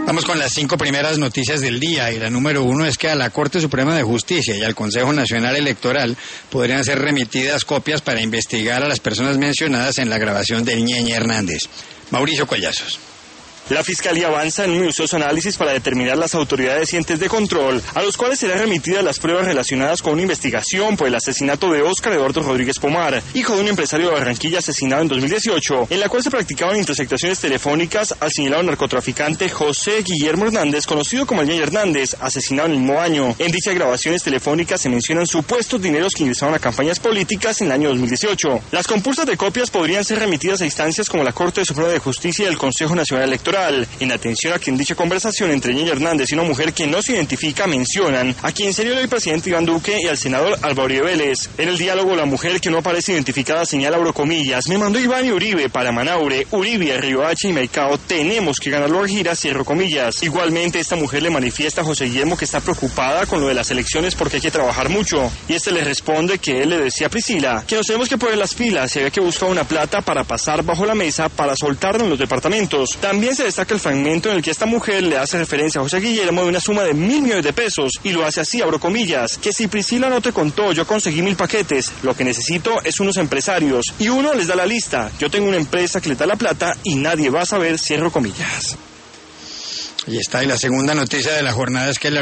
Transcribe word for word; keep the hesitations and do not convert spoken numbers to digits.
Vamos con las cinco primeras noticias del día, y la número uno es que a la Corte Suprema de Justicia y al Consejo Nacional Electoral podrían ser remitidas copias para investigar a las personas mencionadas en la grabación del Ñeñe Hernández. Mauricio Collazos. La Fiscalía avanza en un minucioso análisis para determinar las autoridades y entes de control, a los cuales serán remitidas las pruebas relacionadas con una investigación por el asesinato de Óscar Eduardo Rodríguez Pomar, hijo de un empresario de Barranquilla asesinado en dos mil dieciocho, en la cual se practicaban interceptaciones telefónicas al señalado narcotraficante José Guillermo Hernández, conocido como el Ñeñe Hernández, asesinado en el mismo año. En dichas grabaciones telefónicas se mencionan supuestos dineros que ingresaron a campañas políticas en el año dos mil dieciocho. Las compulsas de copias podrían ser remitidas a instancias como la Corte Suprema de Justicia y el Consejo Nacional Electoral. En atención a que en dicha conversación entre Ñeñe Hernández y una mujer que no se identifica mencionan a quien sería el hoy presidente Iván Duque y al senador Álvaro Uribe Vélez. En el diálogo, la mujer que no aparece identificada señala, abro comillas, me mandó Iván y Uribe para Manaure, Uribe, Riohacha y Mercado, tenemos que ganarlo a gira, cierro comillas. Igualmente, esta mujer le manifiesta a José Guillermo que está preocupada con lo de las elecciones porque hay que trabajar mucho, y este le responde que él le decía a Priscila que nos tenemos que poner las pilas, se ve que busca una plata para pasar bajo la mesa para soltarnos en los departamentos. También se destaca el fragmento en el que esta mujer le hace referencia a José Guillermo de una suma de mil millones de pesos, y lo hace así, abro comillas, que si Priscila no te contó, yo conseguí mil paquetes, lo que necesito es unos empresarios, y uno les da la lista, yo tengo una empresa que le da la plata y nadie va a saber, cierro comillas. Y está, y la segunda noticia de la jornada es que la